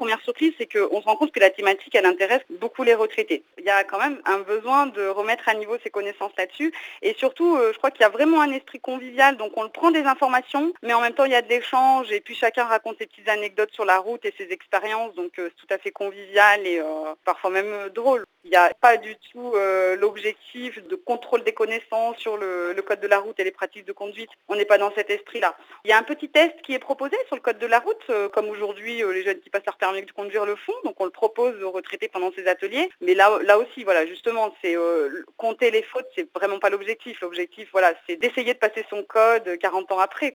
Première surprise, c'est qu'on se rend compte que la thématique, elle intéresse beaucoup les retraités. Il y a quand même un besoin de remettre à niveau ses connaissances là-dessus. Et surtout, je crois qu'il y a vraiment un esprit convivial. Donc on prend des informations, mais en même temps, il y a de l'échange. Et puis chacun raconte ses petites anecdotes sur la route et ses expériences. Donc c'est tout à fait convivial et parfois même drôle. Il n'y a pas du tout l'objectif de contrôle des connaissances sur le code de la route et les pratiques de conduite. On n'est pas dans cet esprit-là. Il y a un petit test qui est proposé sur le code de la route, comme aujourd'hui les jeunes qui passent leur permis de conduire le font. Donc on le propose aux retraités pendant ces ateliers. Mais là aussi, voilà, justement, c'est compter les fautes, c'est vraiment pas l'objectif. L'objectif, voilà, c'est d'essayer de passer son code 40 ans après.